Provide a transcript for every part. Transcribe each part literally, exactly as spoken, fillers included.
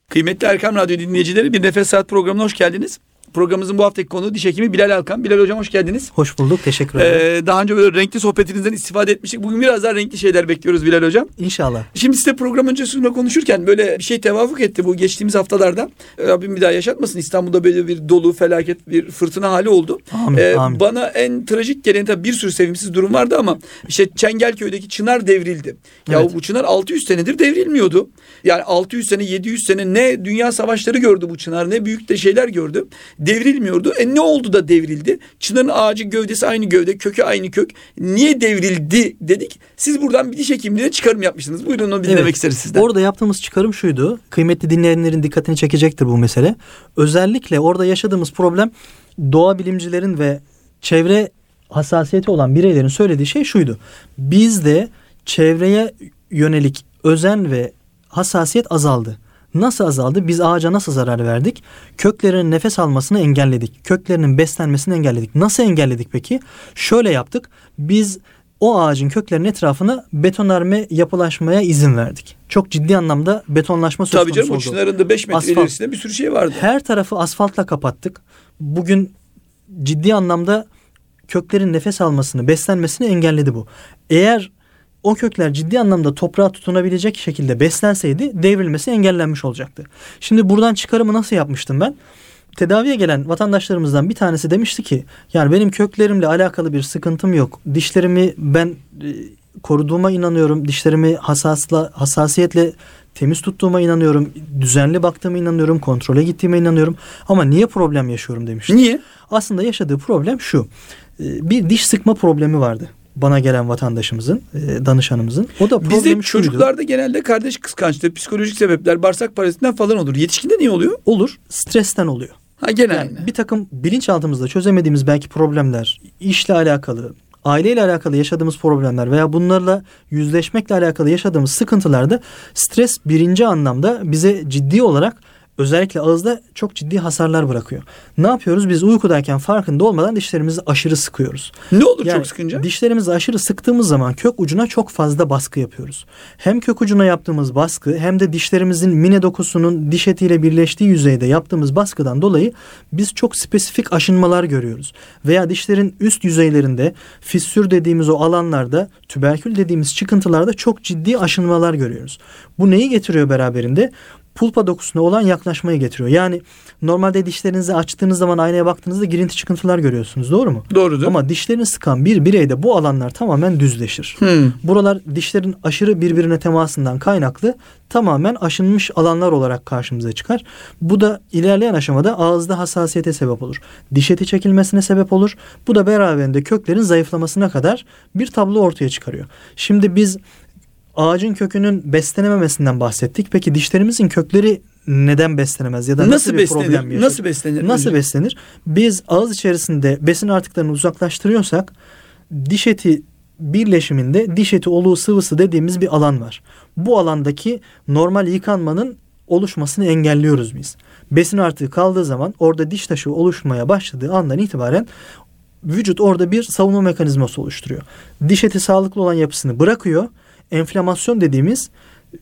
Kıymetli Erkam Radyo dinleyicileri, bir Nefes Saat programına hoş geldiniz. Programımızın bu haftaki konuğu diş hekimi Bilal Alkan. Bilal Hocam hoş geldiniz. Hoş bulduk, teşekkür ederim. Ee, daha önce böyle renkli sohbetinizden istifade etmiştik. Bugün biraz daha renkli şeyler bekliyoruz Bilal Hocam. İnşallah. Şimdi size program öncesinde konuşurken böyle bir şey tevafuk etti bu geçtiğimiz haftalarda. Rabbim bir daha yaşatmasın. İstanbul'da böyle bir dolu, felaket, bir fırtına hali oldu. Amin, ee, amin. Bana en trajik gelen, tabii bir sürü sevimsiz durum vardı ama işte Çengelköy'deki çınar devrildi. Ya Evet. bu çınar altı yüz senedir devrilmiyordu. Yani altı yüz sene, yedi yüz sene ne dünya savaşları gördü bu çınar, ne büyük de şeyler gördü. Devrilmiyordu. E ne oldu da devrildi? Çınarın ağacı gövdesi aynı gövde, kökü aynı kök. Niye devrildi dedik. Siz buradan bir diş hekimliğine çıkarım yapmışsınız. Buyurun onu dinlemek Evet. isteriz sizden. Orada yaptığımız çıkarım şuydu. Kıymetli dinleyenlerin dikkatini çekecektir bu mesele. Özellikle orada yaşadığımız problem, doğa bilimcilerin ve çevre hassasiyeti olan bireylerin söylediği şey şuydu. Bizde çevreye yönelik özen ve hassasiyet azaldı. Nasıl azaldı? Biz ağaca nasıl zarar verdik? Köklerinin nefes almasını engelledik. Köklerinin beslenmesini engelledik. Nasıl engelledik peki? Şöyle yaptık. Biz o ağacın köklerinin etrafına betonarme yapılaşmaya izin verdik. Çok ciddi anlamda betonlaşma söz Tabii konusu canım, oldu. o çınarın da beş metre Asfalt. ilerisinde bir sürü şey vardı. Her tarafı asfaltla kapattık. Bugün ciddi anlamda köklerin nefes almasını, beslenmesini engelledi bu. Eğer o kökler ciddi anlamda toprağa tutunabilecek şekilde beslenseydi devrilmesi engellenmiş olacaktı. Şimdi buradan çıkarımı nasıl yapmıştım ben? Tedaviye gelen vatandaşlarımızdan bir tanesi demişti ki, yani benim köklerimle alakalı bir sıkıntım yok. Dişlerimi ben e, koruduğuma inanıyorum. Dişlerimi hassasla, hassasiyetle temiz tuttuğuma inanıyorum. Düzenli baktığıma inanıyorum. Kontrole gittiğime inanıyorum. Ama niye problem yaşıyorum demişti. Niye? Aslında yaşadığı problem şu. E, bir diş sıkma problemi vardı. Bana gelen vatandaşımızın, e, danışanımızın. O da problemi Bizde şuydu. çocuklarda genelde kardeş kıskançlığı, psikolojik sebepler, bağırsak parazitinden falan olur. Yetişkinde niye oluyor? Olur. Stresten oluyor. Ha genel. Yani bir takım bilinçaltımızda çözemediğimiz belki problemler, işle alakalı, aileyle alakalı yaşadığımız problemler veya bunlarla yüzleşmekle alakalı yaşadığımız sıkıntılarda stres birinci anlamda bize ciddi olarak özellikle ağızda çok ciddi hasarlar bırakıyor. Ne yapıyoruz? Biz uykudayken farkında olmadan dişlerimizi aşırı sıkıyoruz. Ne olur Yani çok sıkınca? Dişlerimizi aşırı sıktığımız zaman kök ucuna çok fazla baskı yapıyoruz. Hem kök ucuna yaptığımız baskı hem de dişlerimizin mine dokusunun diş etiyle birleştiği yüzeyde yaptığımız baskıdan dolayı biz çok spesifik aşınmalar görüyoruz. Veya dişlerin üst yüzeylerinde fissür dediğimiz o alanlarda, tüberkül dediğimiz çıkıntılarda çok ciddi aşınmalar görüyoruz. Bu neyi getiriyor beraberinde? Pulpa dokusuna olan yaklaşmayı getiriyor. Yani normalde dişlerinizi açtığınız zaman aynaya baktığınızda girinti çıkıntılar görüyorsunuz. Doğru mu? Doğrudur. Ama dişlerini sıkan bir bireyde bu alanlar tamamen düzleşir. Hmm. Buralar dişlerin aşırı birbirine temasından kaynaklı tamamen aşınmış alanlar olarak karşımıza çıkar. Bu da ilerleyen aşamada ağızda hassasiyete sebep olur. Diş eti çekilmesine sebep olur. Bu da beraberinde köklerin zayıflamasına kadar bir tablo ortaya çıkarıyor. Şimdi biz ağacın kökünün beslenememesinden bahsettik. Peki dişlerimizin kökleri neden beslenemez ya da nasıl, Nasıl bir beslenir? problem yaşar? Nasıl beslenir? Nasıl Önce? beslenir? Biz ağız içerisinde besin artıklarını uzaklaştırıyorsak diş eti birleşiminde diş eti oluğu sıvısı dediğimiz bir alan var. Bu alandaki normal yıkanmanın oluşmasını engelliyoruz biz. Besin artığı kaldığı zaman orada diş taşı oluşmaya başladığı andan itibaren vücut orada bir savunma mekanizması oluşturuyor. Diş eti sağlıklı olan yapısını bırakıyor. Enflamasyon dediğimiz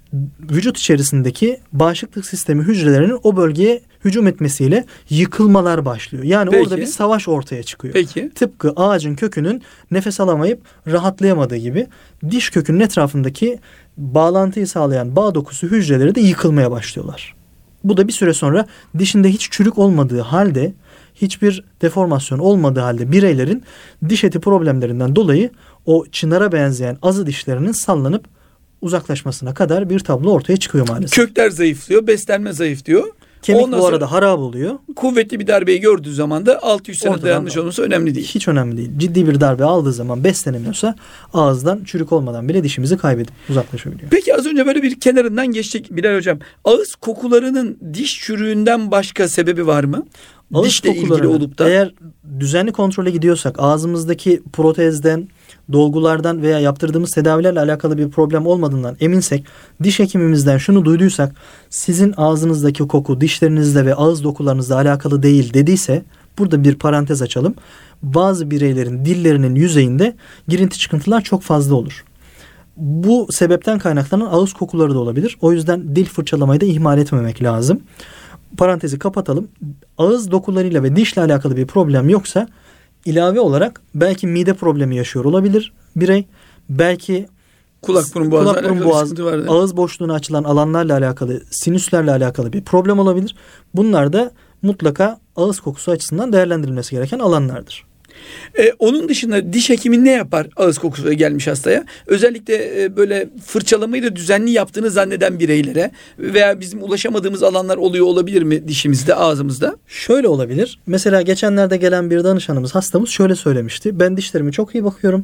vücut içerisindeki bağışıklık sistemi hücrelerinin o bölgeye hücum etmesiyle yıkılmalar başlıyor. Yani Peki. orada bir savaş ortaya çıkıyor. Peki. Tıpkı ağacın kökünün nefes alamayıp rahatlayamadığı gibi diş kökünün etrafındaki bağlantıyı sağlayan bağ dokusu hücreleri de yıkılmaya başlıyorlar. Bu da bir süre sonra dişinde hiç çürük olmadığı halde, hiçbir deformasyon olmadığı halde bireylerin diş eti problemlerinden dolayı o çınara benzeyen azı dişlerinin sallanıp uzaklaşmasına kadar bir tablo ortaya çıkıyor maalesef. Kökler zayıflıyor, beslenme zayıflıyor. Kemik Ondan bu sonra arada harap oluyor. kuvvetli bir darbeyi gördüğü zaman da altı yüz sene Ortadan dayanmış olması önemli değil. Hiç önemli değil. Ciddi bir darbe aldığı zaman beslenemiyorsa ağızdan çürük olmadan bile dişimizi kaybedip uzaklaşabiliyor. Peki az önce böyle bir kenarından geçtik Bilal Hocam. Ağız kokularının diş çürüğünden başka sebebi var mı? Ağız Dişle ilgili kokularını olup da. eğer düzenli kontrole gidiyorsak, ağzımızdaki protezden, dolgulardan veya yaptırdığımız tedavilerle alakalı bir problem olmadığından eminsek, diş hekimimizden şunu duyduysak, sizin ağzınızdaki koku dişlerinizle ve ağız dokularınızla alakalı değil dediyse, burada bir parantez açalım. Bazı bireylerin dillerinin yüzeyinde girinti çıkıntılar çok fazla olur. Bu sebepten kaynaklanan ağız kokuları da olabilir. O yüzden dil fırçalamayı da ihmal etmemek lazım. Parantezi kapatalım. Ağız dokularıyla ve dişle alakalı bir problem yoksa ilave olarak belki mide problemi yaşıyor olabilir birey. Belki kulak burun boğazla kulak, burun, alakalı boğaz, sıkıntı vardı. ağız boşluğuna açılan alanlarla alakalı, sinüslerle alakalı bir problem olabilir. Bunlar da mutlaka ağız kokusu açısından değerlendirilmesi gereken alanlardır. Ee, onun dışında diş hekimi ne yapar ağız kokusu gelmiş hastaya? Özellikle e, böyle fırçalamayı da düzenli yaptığını zanneden bireylere veya bizim ulaşamadığımız alanlar oluyor olabilir mi dişimizde, ağzımızda? Şöyle olabilir. Mesela geçenlerde gelen bir danışanımız, hastamız şöyle söylemişti. Ben dişlerime çok iyi bakıyorum.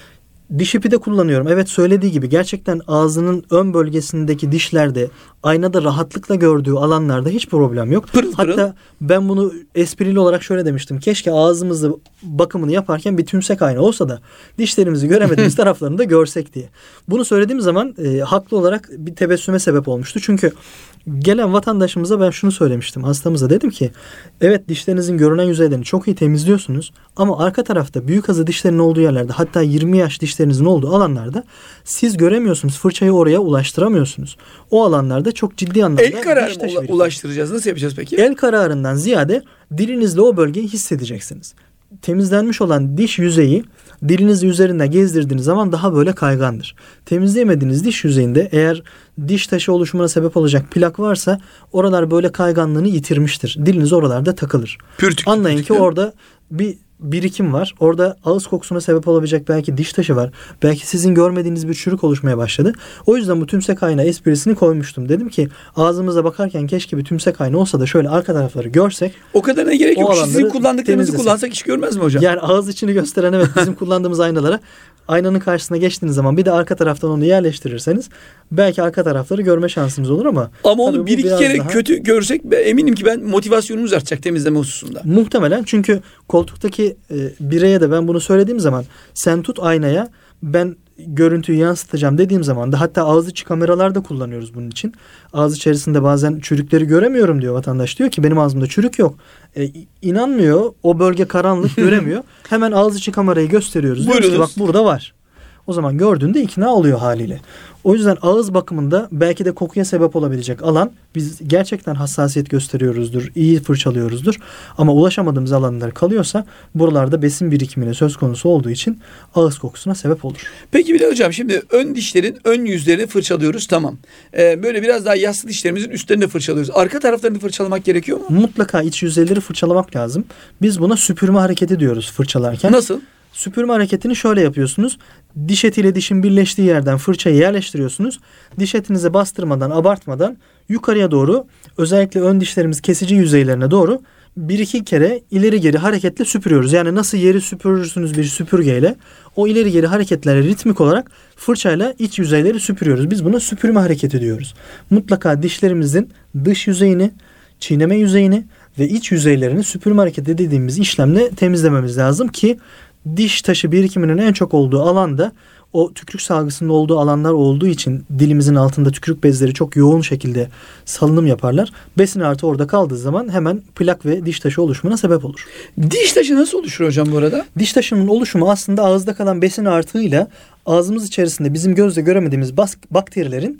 Diş ipi de kullanıyorum. Evet, söylediği gibi gerçekten ağzının ön bölgesindeki dişlerde, aynada rahatlıkla gördüğü alanlarda hiç problem yok. Pırıl pırıl. Hatta ben bunu esprili olarak şöyle demiştim. Keşke ağzımızı bakımını yaparken bir tümsek ayna olsa da dişlerimizi göremediğimiz taraflarını da görsek diye. Bunu söylediğim zaman e, haklı olarak bir tebessüme sebep olmuştu. Çünkü gelen vatandaşımıza ben şunu söylemiştim. Hastamıza dedim ki, evet dişlerinizin görünen yüzeylerini çok iyi temizliyorsunuz ama arka tarafta büyük azı dişlerin olduğu yerlerde, hatta yirmi yaş dişlerinizin olduğu alanlarda siz göremiyorsunuz. Fırçayı oraya ulaştıramıyorsunuz. O alanlarda çok ciddi anlamda El kararı diş mı taşı ula- birikiyor. ulaştıracağız? Nasıl yapacağız peki? El kararından ziyade dilinizle o bölgeyi hissedeceksiniz. Temizlenmiş olan diş yüzeyi dilinizi üzerinde gezdirdiğiniz zaman daha böyle kaygandır. Temizleyemediğiniz diş yüzeyinde eğer diş taşı oluşumuna sebep olacak plak varsa oralar böyle kayganlığını yitirmiştir. Diliniz oralarda takılır. Pürtük. Anlayın pürtük ki değil mi? orada bir birikim var. Orada ağız kokusuna sebep olabilecek belki diş taşı var. Belki sizin görmediğiniz bir çürük oluşmaya başladı. O yüzden bu tümsek ayna esprisini koymuştum. Dedim ki ağzımıza bakarken keşke bir tümsek ayna olsa da şöyle arka tarafları görsek. O kadarına gerek O yok. Sizin alanları kullandıklarınızı temizlesin. kullansak iş görmez mi hocam? Yani ağız içini gösteren, evet, bizim kullandığımız aynalara aynanın karşısına geçtiğiniz zaman bir de arka taraftan onu yerleştirirseniz belki arka tarafları görme şansınız olur ama Ama tabii onu bu bir iki biraz kere daha- kötü görsek ben eminim ki ben motivasyonumuz artacak temizleme hususunda. Muhtemelen, çünkü koltuktaki e, bireye de ben bunu söylediğim zaman sen tut aynaya, ben görüntüyü yansıtacağım dediğim zaman da, hatta ağız içi kameralar da kullanıyoruz bunun için. Ağız içerisinde bazen çürükleri göremiyorum diyor vatandaş. Diyor ki benim ağzımda çürük yok. E, inanmıyor, o bölge karanlık, göremiyor. Hemen ağız içi kamerayı gösteriyoruz. Diyoruz ki bak Buyurunuz. burada var. O zaman gördüğünde ikna oluyor haliyle. O yüzden ağız bakımında belki de kokuya sebep olabilecek alan, biz gerçekten hassasiyet gösteriyoruzdur, iyi fırçalıyoruzdur. Ama ulaşamadığımız alanlar kalıyorsa buralarda besin birikimine söz konusu olduğu için ağız kokusuna sebep olur. Peki bir de hocam, şimdi ön dişlerin ön yüzlerini fırçalıyoruz, tamam. Ee, böyle biraz daha yassı dişlerimizin üstlerini de fırçalıyoruz. Arka taraflarını fırçalamak gerekiyor mu? Mutlaka iç yüzeyleri fırçalamak lazım. Biz buna süpürme hareketi diyoruz fırçalarken. Nasıl? Süpürme hareketini şöyle yapıyorsunuz. Diş etiyle dişin birleştiği yerden fırçayı yerleştiriyorsunuz. Diş etinize bastırmadan, abartmadan yukarıya doğru, özellikle ön dişlerimiz kesici yüzeylerine doğru bir iki kere ileri geri hareketle süpürüyoruz. Yani nasıl yeri süpürürsünüz bir süpürgeyle, o ileri geri hareketlerle ritmik olarak fırçayla iç yüzeyleri süpürüyoruz. Biz buna süpürme hareketi diyoruz. Mutlaka dişlerimizin dış yüzeyini, çiğneme yüzeyini ve iç yüzeylerini süpürme hareketi dediğimiz işlemle temizlememiz lazım ki diş taşı birikiminin en çok olduğu alanda, o tükürük salgısının olduğu alanlar olduğu için dilimizin altında tükürük bezleri çok yoğun şekilde salınım yaparlar. Besin artı orada kaldığı zaman hemen plak ve diş taşı oluşumuna sebep olur. Diş taşı nasıl oluşur hocam bu arada? Diş taşının oluşumu aslında ağızda kalan besin artığıyla ağzımız içerisinde bizim gözle göremediğimiz bas- bakterilerin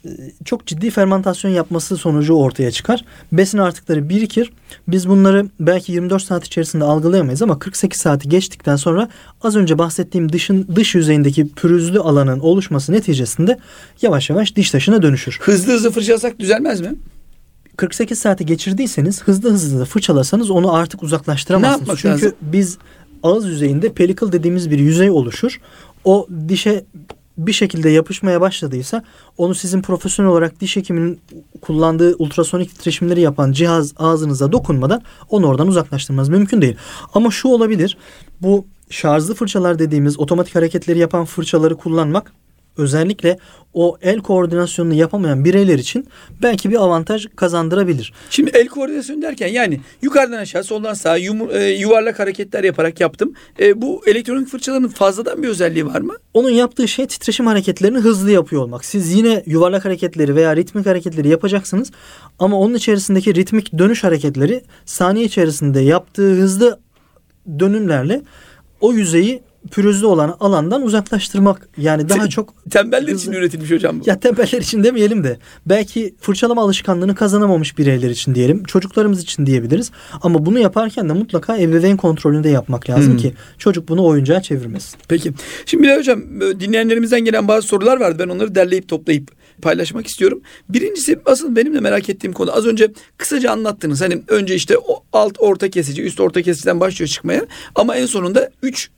çok ciddi fermentasyon yapması sonucu ortaya çıkar. Besin artıkları birikir. Biz bunları belki yirmi dört saat içerisinde algılayamayız ama kırk sekiz saati geçtikten sonra az önce bahsettiğim dışın dış yüzeyindeki pürüzlü alanın oluşması neticesinde yavaş yavaş diş taşına dönüşür. Hızlı hızlı fırçalasak düzelmez mi? kırk sekiz saati geçirdiyseniz hızlı hızlı da fırçalasanız onu artık uzaklaştıramazsınız. Ne yapmak Çünkü lazım? biz ağız yüzeyinde pelikel dediğimiz bir yüzey oluşur. O dişe bir şekilde yapışmaya başladıysa onu sizin profesyonel olarak diş hekiminin kullandığı ultrasonik titreşimleri yapan cihaz ağzınıza dokunmadan onu oradan uzaklaştırmanız mümkün değil. Ama şu olabilir, bu şarjlı fırçalar dediğimiz otomatik hareketleri yapan fırçaları kullanmak özellikle o el koordinasyonunu yapamayan bireyler için belki bir avantaj kazandırabilir. Şimdi el koordinasyonu derken yani yukarıdan aşağı, soldan sağa yumur, e, yuvarlak hareketler yaparak yaptım. E, bu elektronik fırçaların fazladan bir özelliği var mı? Onun yaptığı şey titreşim hareketlerini hızlı yapıyor olmak. Siz yine yuvarlak hareketleri veya ritmik hareketleri yapacaksınız ama onun içerisindeki ritmik dönüş hareketleri saniye içerisinde yaptığı hızlı dönümlerle o yüzeyi pürüzlü olan alandan uzaklaştırmak. Yani daha Te- çok tembeller için üretilmiş hocam bu. Ya tembeller için demeyelim de belki fırçalama alışkanlığını kazanamamış bireyler için diyelim. Çocuklarımız için diyebiliriz. Ama bunu yaparken de mutlaka ebeveyn kontrolünde yapmak lazım hmm. ki çocuk bunu oyuncağa çevirmesin. Peki. Şimdi Bilal hocam, dinleyenlerimizden gelen bazı sorular vardı. Ben onları derleyip toplayıp paylaşmak istiyorum. Birincisi, asıl benim de merak ettiğim konu. Az önce kısaca anlattınız. Hani önce işte o alt orta kesici, üst orta kesiciden başlıyor çıkmaya. Ama en sonunda üç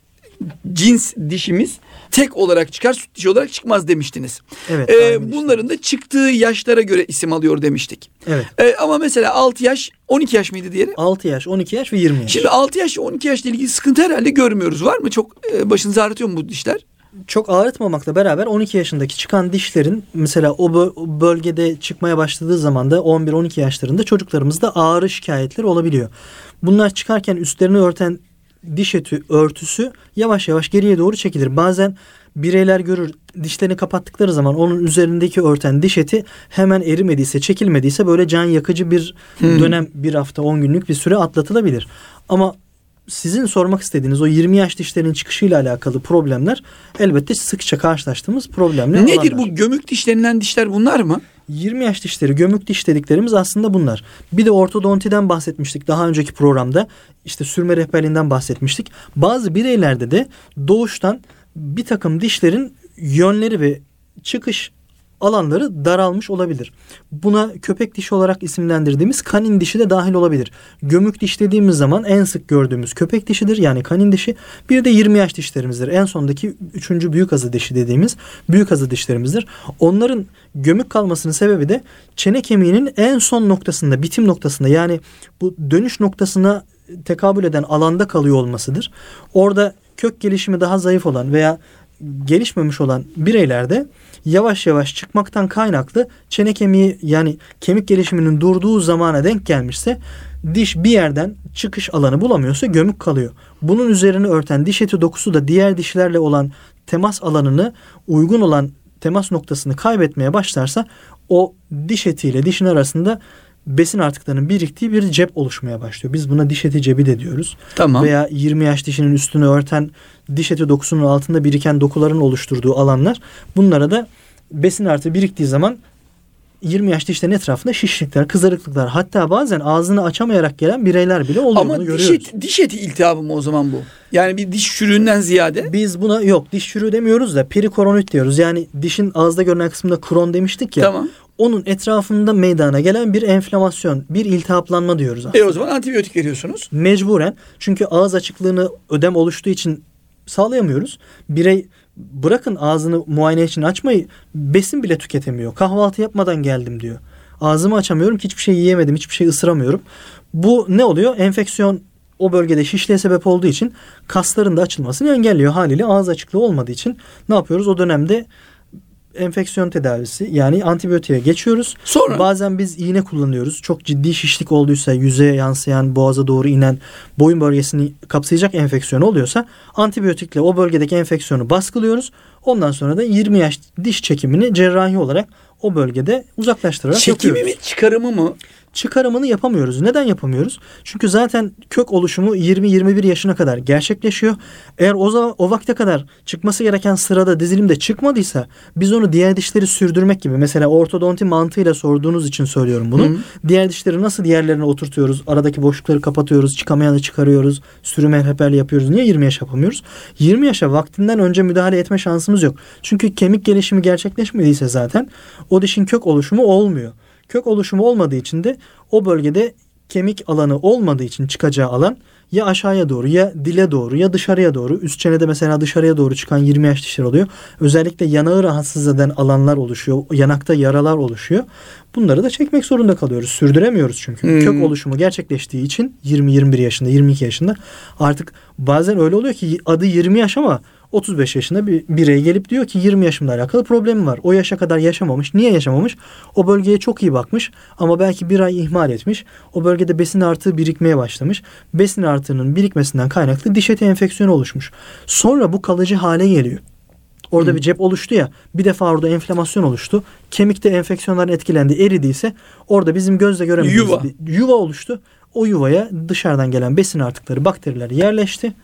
cins dişimiz tek olarak çıkar, süt dişi olarak çıkmaz demiştiniz. Evet. Ee, bunların da çıktığı yaşlara göre isim alıyor demiştik. Evet. Ee, ama mesela altı yaş, on iki yaş mıydı diyelim? altı yaş, on iki yaş ve yirmi yaş. Şimdi altı yaş, on iki yaşla ilgili sıkıntı herhalde görmüyoruz. Var mı? Çok e, başınızı ağrıtıyor mu bu dişler? Çok ağrıtmamakla beraber on iki yaşındaki çıkan dişlerin mesela o bölgede çıkmaya başladığı zaman da on bir on iki yaşlarında çocuklarımızda ağrı şikayetleri olabiliyor. Bunlar çıkarken üstlerini örten diş eti örtüsü yavaş yavaş geriye doğru çekilir. Bazen bireyler görür, dişlerini kapattıkları zaman onun üzerindeki örten diş eti hemen erimediyse, çekilmediyse böyle can yakıcı bir hmm. dönem, bir hafta on günlük bir süre atlatılabilir. Ama sizin sormak istediğiniz o yirmi yaş dişlerin çıkışıyla alakalı problemler elbette sıkça karşılaştığımız problemler. Nedir olanlar. Bu gömük diş denilen dişler, bunlar mı? yirmi yaş dişleri, gömük diş dediklerimiz aslında bunlar. Bir de ortodontiden bahsetmiştik daha önceki programda. İşte sürme rehberliğinden bahsetmiştik. Bazı bireylerde de doğuştan bir takım dişlerin yönleri ve çıkış alanları daralmış olabilir. Buna köpek dişi olarak isimlendirdiğimiz kanin dişi de dahil olabilir. Gömük diş dediğimiz zaman en sık gördüğümüz köpek dişidir, yani kanin dişi. Bir de yirmi yaş dişlerimizdir. En sondaki üçüncü büyük azı dişi dediğimiz büyük azı dişlerimizdir. Onların gömük kalmasının sebebi de çene kemiğinin en son noktasında, bitim noktasında, yani bu dönüş noktasına tekabül eden alanda kalıyor olmasıdır. Orada kök gelişimi daha zayıf olan veya gelişmemiş olan bireylerde yavaş yavaş çıkmaktan kaynaklı çene kemiği, yani kemik gelişiminin durduğu zamana denk gelmişse, diş bir yerden çıkış alanı bulamıyorsa gömük kalıyor. Bunun üzerine örten diş eti dokusu da diğer dişlerle olan temas alanını, uygun olan temas noktasını kaybetmeye başlarsa o diş etiyle dişin arasında besin artıklarının biriktiği bir cep oluşmaya başlıyor. Biz buna diş eti cebi de diyoruz. Tamam. Veya yirmi yaş dişinin üstünü örten diş eti dokusunun altında biriken dokuların oluşturduğu alanlar. Bunlara da besin artığı biriktiği zaman yirmi yaş dişlerin etrafında şişlikler, kızarıklıklar, hatta bazen ağzını açamayarak gelen bireyler bile oluyor. Ama diş eti, diş eti iltihabı mı o zaman bu? Yani bir diş çürüğünden ziyade? Biz buna yok diş çürüğü demiyoruz da perikoronit diyoruz. Yani dişin ağızda görünen kısmında kron demiştik ya. Tamam. Onun etrafında meydana gelen bir enflamasyon, bir iltihaplanma diyoruz aslında. E o zaman antibiyotik veriyorsunuz. Mecburen. Çünkü ağız açıklığını ödem oluştuğu için sağlayamıyoruz. Birey bırakın ağzını muayene için açmayı, besin bile tüketemiyor. Kahvaltı yapmadan geldim diyor. Ağzımı açamıyorum ki hiçbir şey yiyemedim, hiçbir şey ısıramıyorum. Bu ne oluyor? Enfeksiyon o bölgede şişliğe sebep olduğu için kasların da açılmasını engelliyor. Haliyle ağız açıklığı olmadığı için ne yapıyoruz? O dönemde enfeksiyon tedavisi, yani antibiyotiğe geçiyoruz. Sonra? Bazen biz iğne kullanıyoruz. Çok ciddi şişlik olduysa, yüzeye yansıyan, boğaza doğru inen, boyun bölgesini kapsayacak enfeksiyon oluyorsa antibiyotikle o bölgedeki enfeksiyonu baskılıyoruz. Ondan sonra da yirmi yaş diş çekimini cerrahi olarak o bölgede uzaklaştırarak Çekimi yapıyoruz. mi, çıkarımı mı? Çıkarımını yapamıyoruz. Neden yapamıyoruz? Çünkü zaten kök oluşumu yirmi yirmi bir yaşına kadar gerçekleşiyor. Eğer o zaman o vakte kadar çıkması gereken sırada dizilimde çıkmadıysa biz onu diğer dişleri sürdürmek gibi, mesela ortodonti mantığıyla sorduğunuz için söylüyorum bunu. Hı. Diğer dişleri nasıl diğerlerine oturtuyoruz? Aradaki boşlukları kapatıyoruz, çıkamayanı çıkarıyoruz, sürme rehberliği yapıyoruz. Niye yirmi yaş yapamıyoruz? yirmi yaşa vaktinden önce müdahale etme şansımız yok. Çünkü kemik gelişimi gerçekleşmediyse zaten o dişin kök oluşumu olmuyor. Kök oluşumu olmadığı için de o bölgede kemik alanı olmadığı için çıkacağı alan ya aşağıya doğru, ya dile doğru, ya dışarıya doğru. Üst çenede mesela dışarıya doğru çıkan yirmi yaş dişler oluyor. Özellikle yanağı rahatsız eden alanlar oluşuyor. Yanakta yaralar oluşuyor. Bunları da çekmek zorunda kalıyoruz. Sürdüremiyoruz çünkü. Hmm. Kök oluşumu gerçekleştiği için yirmi yirmi bir yaşında, yirmi iki yaşında artık bazen öyle oluyor ki adı yirmi yaş ama otuz beş yaşında bir birey gelip diyor ki yirmi yaşımla alakalı problemim var. O yaşa kadar yaşamamış. Niye yaşamamış? O bölgeye çok iyi bakmış ama belki bir ay ihmal etmiş. O bölgede besin artığı birikmeye başlamış. Besin artığının birikmesinden kaynaklı diş eti enfeksiyonu oluşmuş. Sonra bu kalıcı hale geliyor. Orada hmm. bir cep oluştu ya, bir defa orada enflamasyon oluştu. Kemikte enfeksiyonların etkilendi, eridiyse orada bizim gözle göremediğimiz yuva. bir yuva oluştu. O yuvaya dışarıdan gelen besin artıkları, bakteriler yerleşti.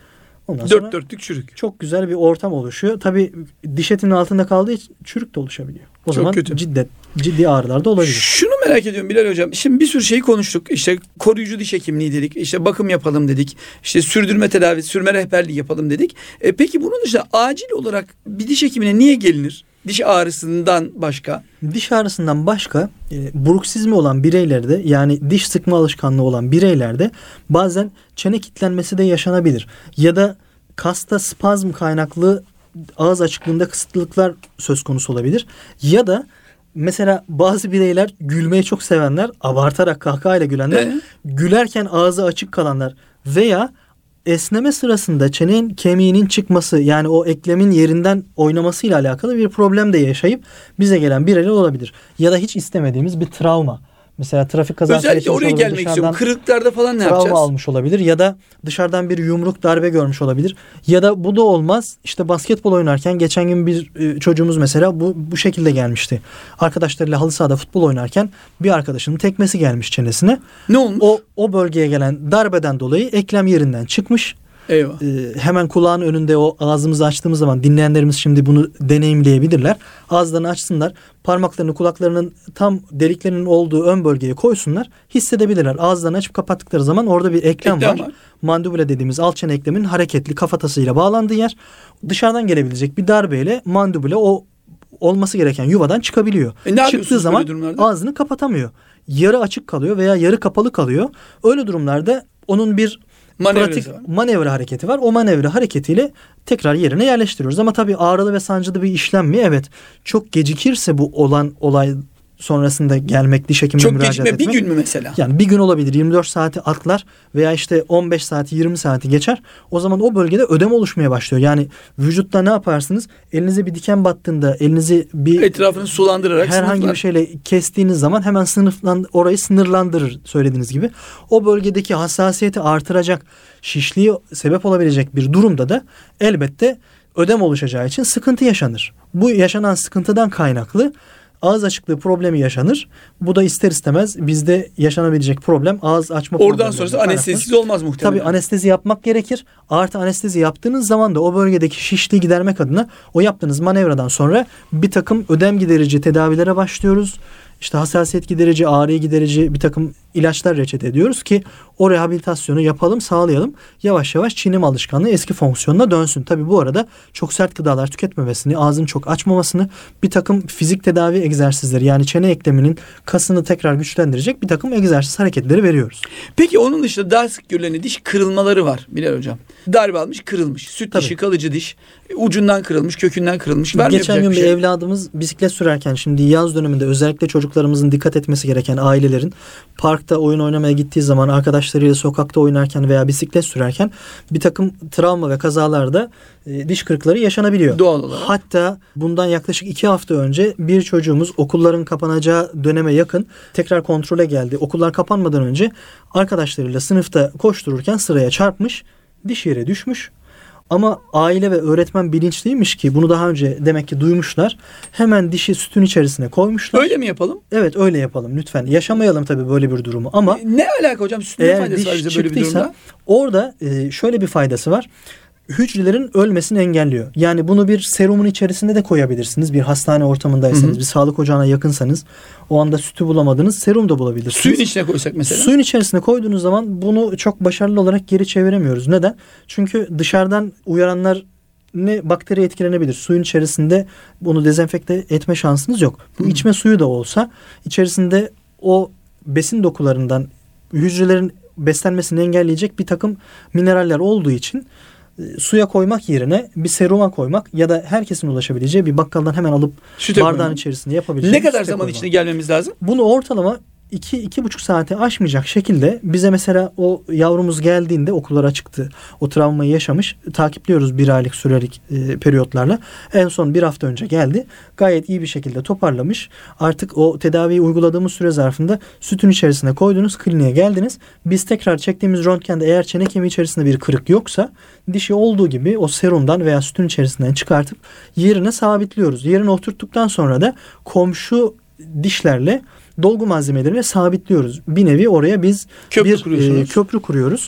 Ondan sonra Dört dörtlük çürük. çok güzel bir ortam oluşuyor. Tabii diş etinin altında kaldığı için çürük de oluşabiliyor. O Çok zaman kötü. ciddi ciddi ağrılar da olabilir. Şunu merak ediyorum Bilal Hocam. Şimdi bir sürü şeyi konuştuk. İşte koruyucu diş hekimliği dedik. İşte bakım yapalım dedik. İşte sürdürme tedavi, sürme rehberliği yapalım dedik. E peki bunun dışında acil olarak bir diş hekimine niye gelinir? Diş ağrısından başka. Diş ağrısından başka e, bruksizmi olan bireylerde, yani diş sıkma alışkanlığı olan bireylerde bazen çene kilitlenmesi de yaşanabilir. Ya da kasta spazm kaynaklı ağız açıklığında kısıtlılıklar söz konusu olabilir. Ya da mesela bazı bireyler, gülmeyi çok sevenler, abartarak kahkahayla gülenler, Ee? gülerken ağzı açık kalanlar veya esneme sırasında çenenin kemiğinin çıkması, yani o eklemin yerinden oynamasıyla alakalı bir problem de yaşayıp bize gelen bireyler olabilir. Ya da hiç istemediğimiz bir travma. Mesela trafik kazası Özellikle geçirmiş oraya olabilir, gelmek dışarıdan istiyorum. Kırıklarda falan ne travma yapacağız? almış olabilir ya da dışarıdan bir yumruk darbe görmüş olabilir. Ya da bu da olmaz. İşte basketbol oynarken geçen gün bir e, çocuğumuz mesela bu bu şekilde gelmişti. Arkadaşlarıyla halı sahada futbol oynarken bir arkadaşının tekmesi gelmiş çenesine. Ne olmuş? O o bölgeye gelen darbeden dolayı eklem yerinden çıkmış. Eyvah. Ee, hemen kulağın önünde o ağzımızı açtığımız zaman, dinleyenlerimiz şimdi bunu deneyimleyebilirler. Ağızlarını açsınlar. Parmaklarını kulaklarının tam deliklerinin olduğu ön bölgeye koysunlar. Hissedebilirler. Ağızlarını açıp kapattıkları zaman orada bir eklem, Eklem var. var. Mandibula dediğimiz alt çene ekleminin hareketli kafatasıyla bağlandığı yer. Dışarıdan gelebilecek bir darbeyle mandibula o olması gereken yuvadan çıkabiliyor. E ne yapıyorsunuz Çıktığı zaman böyle durumlarda? ağzını kapatamıyor. Yarı açık kalıyor veya yarı kapalı kalıyor. Öyle durumlarda onun bir Manevrası pratik var. manevra hareketi var. O manevra hareketiyle tekrar yerine yerleştiriyoruz. Ama tabii ağrılı ve sancılı bir işlem mi? Evet. Çok gecikirse bu olan olay sonrasında gelmek, diş hekimine Çok müracaat gecikme etmek. bir gün mü mesela? Yani bir gün olabilir, yirmi dört saati atlar veya işte on beş saati, yirmi saati geçer. O zaman o bölgede ödem oluşmaya başlıyor. Yani vücutta ne yaparsınız? Elinize bir diken battığında, elinizi bir Etrafını sulandırarak herhangi sınıflar. bir şeyle kestiğiniz zaman hemen sınıflan orayı sınırlandırır, söylediğiniz gibi. O bölgedeki hassasiyeti artıracak, şişliği sebep olabilecek bir durumda da elbette ödem oluşacağı için sıkıntı yaşanır. Bu yaşanan sıkıntıdan kaynaklı ağız açıklığı problemi yaşanır. Bu da ister istemez bizde yaşanabilecek problem ağız açma problemi. Oradan sonrası anestezisiz olmaz muhtemelen. Tabii anestezi yapmak gerekir. Artı anestezi yaptığınız zaman da o bölgedeki şişliği gidermek adına o yaptığınız manevradan sonra bir takım ödem giderici tedavilere başlıyoruz. İşte hassasiyet giderici, ağrı giderici bir takım ilaçlar reçete ediyoruz ki o rehabilitasyonu yapalım, sağlayalım. Yavaş yavaş çiğneme alışkanlığı eski fonksiyonuna dönsün. Tabii bu arada çok sert gıdalar tüketmemesini, ağzını çok açmamasını, bir takım fizik tedavi egzersizleri, yani çene ekleminin kasını tekrar güçlendirecek bir takım egzersiz hareketleri veriyoruz. Peki onun dışında daha sık görülen diş kırılmaları var Bilal Hocam. Darbe almış, kırılmış. Süt Tabii. dişi, kalıcı diş. Ucundan kırılmış, kökünden kırılmış. Var mı Geçen yapacak gün bir bir şey? evladımız bisiklet sürerken, şimdi yaz döneminde özellikle çocuklarımızın dikkat etmesi gereken ailelerin parkta oyun oynamaya gittiği zaman, arkadaşlarıyla sokakta oynarken veya bisiklet sürerken bir takım travma ve kazalarda e, diş kırıkları yaşanabiliyor. Doğal olarak. Hatta bundan yaklaşık iki hafta önce bir çocuğumuz okulların kapanacağı döneme yakın tekrar kontrole geldi. Okullar kapanmadan önce arkadaşlarıyla sınıfta koştururken sıraya çarpmış, diş yere düşmüş. Ama aile ve öğretmen bilinçliymiş ki bunu daha önce demek ki duymuşlar. Hemen dişi sütün içerisine koymuşlar. Öyle mi yapalım? Evet, öyle yapalım lütfen. Yaşamayalım tabii böyle bir durumu ama E, Ne alaka hocam? Sütün ne eğer faydası diş var bize böyle bir çıktıysa durumda? orada e, şöyle bir faydası var. Hücrelerin ölmesini engelliyor. Yani bunu bir serumun içerisinde de koyabilirsiniz. Bir hastane ortamındaysanız, Hı hı. bir sağlık ocağına yakınsanız, o anda sütü bulamadınız, serum da bulabilirsiniz. Suyun içine koysak mesela. Suyun içerisine koyduğunuz zaman bunu çok başarılı olarak geri çeviremiyoruz. Neden? Çünkü dışarıdan uyaranlar ne bakteri etkilenebilir. Suyun içerisinde bunu dezenfekte etme şansınız yok. Bu Hı. içme suyu da olsa içerisinde o besin dokularından hücrelerin beslenmesini engelleyecek bir takım mineraller olduğu için e, suya koymak yerine bir seruma koymak ya da herkesin ulaşabileceği bir bakkaldan hemen alıp Süte bardağın koymak. içerisinde yapabileceği Ne kadar süte zaman koymak. içine gelmemiz lazım? Bunu ortalama iki iki buçuk saate aşmayacak şekilde bize mesela o yavrumuz geldiğinde okullara çıktı. O travmayı yaşamış. Takipliyoruz bir aylık sürelik e, periyotlarla. En son bir hafta önce geldi. Gayet iyi bir şekilde toparlamış. Artık o tedaviyi uyguladığımız süre zarfında sütün içerisine koydunuz. Kliniğe geldiniz. Biz tekrar çektiğimiz röntgende eğer çene kemiği içerisinde bir kırık yoksa dişi olduğu gibi o serumdan veya sütün içerisinden çıkartıp yerine sabitliyoruz. Yerine oturttuktan sonra da komşu dişlerle dolgu malzemeleriyle sabitliyoruz. Bir nevi oraya biz Köprü bir kuruyorsunuz. e, köprü kuruyoruz.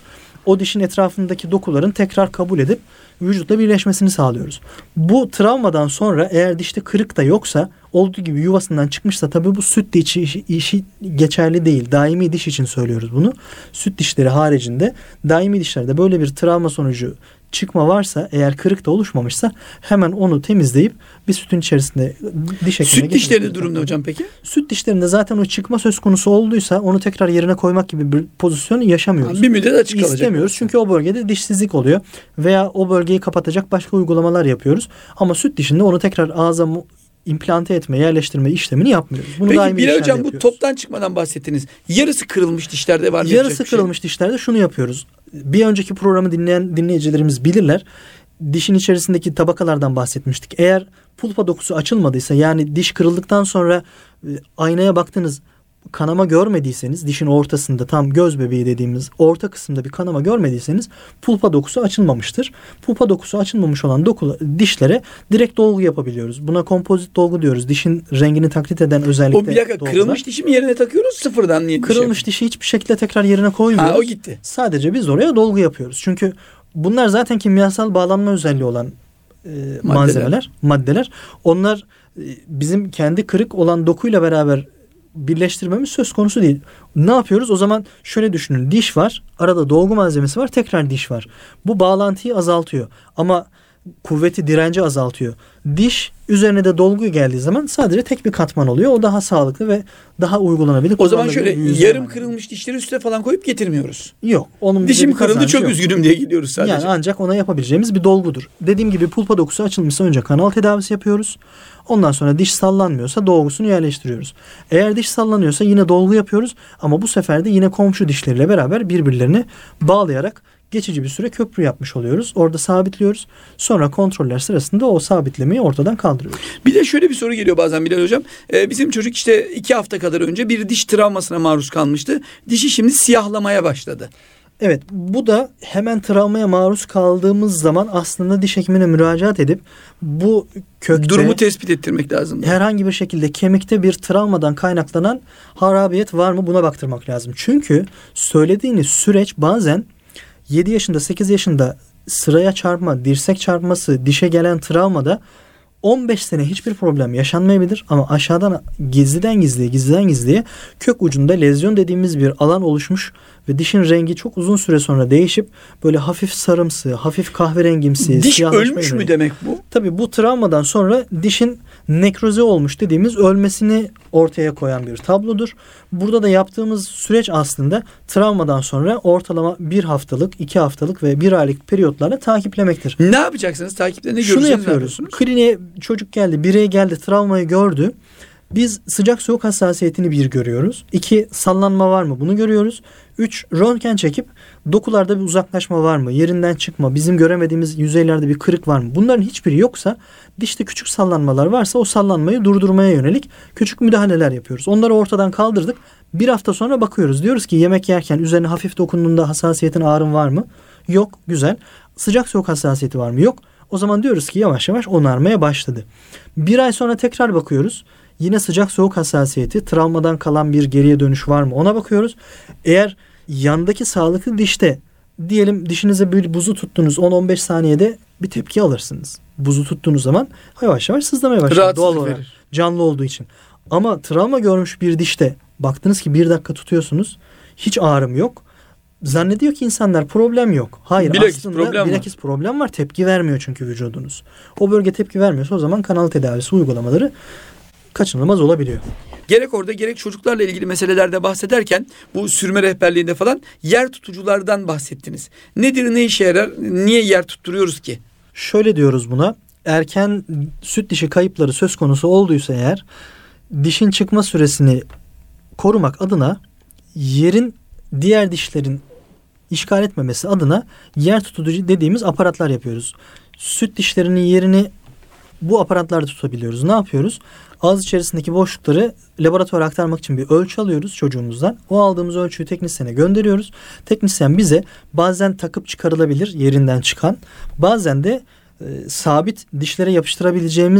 o dişin etrafındaki dokuların tekrar kabul edip vücutla birleşmesini sağlıyoruz. Bu travmadan sonra eğer dişte kırık da yoksa, olduğu gibi yuvasından çıkmışsa, tabii bu süt dişi işi, işi geçerli değil. Daimi diş için söylüyoruz bunu. Süt dişleri haricinde daimi dişlerde böyle bir travma sonucu çıkma varsa, eğer kırık da oluşmamışsa hemen onu temizleyip bir sütün içerisinde diş hekimine Süt dişlerinde durum ne hocam peki? Süt dişlerinde zaten o çıkma söz konusu olduysa onu tekrar yerine koymak gibi bir pozisyon yaşamıyoruz. Bir müddet açık kalacak. İstemiyoruz çünkü o bölgede dişsizlik oluyor veya o bölgeyi kapatacak başka uygulamalar yapıyoruz. Ama süt dişinde onu tekrar ağza mu- implante etme, yerleştirme işlemini yapmıyoruz. Bunu Peki Bilal hocam, yapıyoruz. bu toptan çıkmadan bahsettiniz. Yarısı kırılmış dişlerde var mı? Yarısı kırılmış şey? dişlerde şunu yapıyoruz. Bir önceki programı dinleyen dinleyicilerimiz bilirler. Dişin içerisindeki tabakalardan bahsetmiştik. Eğer pulpa dokusu açılmadıysa, yani diş kırıldıktan sonra e, aynaya baktınız, kanama görmediyseniz, dişin ortasında tam göz bebeği dediğimiz orta kısımda bir kanama görmediyseniz pulpa dokusu açılmamıştır. Pulpa dokusu açılmamış olan doku, dişlere direkt dolgu yapabiliyoruz. Buna kompozit dolgu diyoruz. Dişin rengini taklit eden özellikle O bir dakika, dolgular. Kırılmış dişi mi yerine takıyoruz, sıfırdan niye? Kırılmış dişi hiçbir şekilde tekrar yerine koymuyoruz. Ha, o gitti. Sadece biz oraya dolgu yapıyoruz. Çünkü bunlar zaten kimyasal bağlanma özelliği olan e, malzemeler, maddeler. Onlar e, bizim kendi kırık olan dokuyla beraber birleştirmemiz söz konusu değil. Ne yapıyoruz? O zaman şöyle düşünün. Diş var. Arada dolgu malzemesi var. Tekrar diş var. Bu bağlantıyı azaltıyor. Ama kuvveti, direnci azaltıyor. Diş üzerine de dolgu geldiği zaman sadece tek bir katman oluyor. O daha sağlıklı ve daha uygulanabilir. O zaman şöyle yarım kırılmış dişleri üstüne falan koyup getirmiyoruz. Yok. Onun dişim kırıldı, çok yok. Üzgünüm diye gidiyoruz sadece. Yani ancak ona yapabileceğimiz bir dolgudur. Dediğim gibi pulpa dokusu açılmışsa önce kanal tedavisi yapıyoruz. Ondan sonra diş sallanmıyorsa dolgusunu yerleştiriyoruz. Eğer diş sallanıyorsa yine dolgu yapıyoruz. Ama bu sefer de yine komşu dişleriyle beraber birbirlerini bağlayarak geçici bir süre köprü yapmış oluyoruz. Orada sabitliyoruz. Sonra kontroller sırasında o sabitlemeyi ortadan kaldırıyoruz. Bir de şöyle bir soru geliyor bazen Bilal hocam. Ee, bizim çocuk işte iki hafta kadar önce bir diş travmasına maruz kalmıştı. Dişi şimdi siyahlamaya başladı. Evet, bu da hemen travmaya maruz kaldığımız zaman aslında diş hekimine müracaat edip bu kökte durumu tespit ettirmek lazım. Herhangi bir şekilde kemikte bir travmadan kaynaklanan harabiyet var mı, buna baktırmak lazım. Çünkü söylediğiniz süreç bazen yedi yaşında sekiz yaşında sıraya çarpma, dirsek çarpması, dişe gelen travmada on beş sene hiçbir problem yaşanmayabilir ama aşağıdan gizliden gizliye gizliden gizliye kök ucunda lezyon dediğimiz bir alan oluşmuş ve dişin rengi çok uzun süre sonra değişip böyle hafif sarımsı, hafif kahverengimsi, diş ölmüş mü demek bu? Tabii bu travmadan sonra dişin nekroze olmuş dediğimiz ölmesini ortaya koyan bir tablodur. Burada da yaptığımız süreç aslında travmadan sonra ortalama bir haftalık, iki haftalık ve bir aylık periyotlarla takiplemektir. Ne yapacaksınız? Takipte ne görürsünüz? Şunu yapıyoruz. Kliniğe çocuk geldi, birey geldi, travmayı gördü. Biz sıcak soğuk hassasiyetini bir görüyoruz. İki, sallanma var mı? Bunu görüyoruz. Üç, röntgen çekip dokularda bir uzaklaşma var mı? Yerinden çıkma, bizim göremediğimiz yüzeylerde bir kırık var mı? Bunların hiçbiri yoksa, dişte küçük sallanmalar varsa o sallanmayı durdurmaya yönelik küçük müdahaleler yapıyoruz. Onları ortadan kaldırdık. Bir hafta sonra bakıyoruz. Diyoruz ki yemek yerken üzerine hafif dokunduğunda hassasiyetin, ağrın var mı? Yok. Güzel. Sıcak soğuk hassasiyeti var mı? Yok. O zaman diyoruz ki yavaş yavaş onarmaya başladı. Bir ay sonra tekrar bakıyoruz. Yine sıcak soğuk hassasiyeti, travmadan kalan bir geriye dönüş var mı? Ona bakıyoruz. Eğer yandaki sağlıklı dişte, diyelim dişinize bir buzu tuttunuz, on on beş saniyede bir tepki alırsınız. Buzu tuttuğunuz zaman yavaş yavaş sızlamaya başlar. Doğal olarak verir. Canlı olduğu için. Ama travma görmüş bir dişte baktınız ki bir dakika tutuyorsunuz. Hiç ağrım yok. Zannediyor ki insanlar problem yok. Hayır, bilakis aslında problem bilakis var. problem var. Tepki vermiyor çünkü vücudunuz. O bölge tepki vermiyorsa o zaman kanal tedavisi uygulamaları kaçınılmaz olabiliyor. Gerek orada gerek çocuklarla ilgili meselelerde bahsederken bu sürme rehberliğinde falan yer tutuculardan bahsettiniz. Nedir, ne işe yarar, niye yer tutturuyoruz ki? Şöyle diyoruz buna. Erken süt dişi kayıpları söz konusu olduysa eğer, dişin çıkma süresini korumak adına yerin diğer dişlerin işgal etmemesi adına yer tutucu dediğimiz aparatlar yapıyoruz. Süt dişlerinin yerini bu aparatlarda tutabiliyoruz. Ne yapıyoruz? Ağız içerisindeki boşlukları laboratuvara aktarmak için bir ölçü alıyoruz çocuğumuzdan. O aldığımız ölçüyü teknisyene gönderiyoruz. Teknisyen bize bazen takıp çıkarılabilir yerinden çıkan, bazen de e, sabit dişlere yapıştırabileceğimiz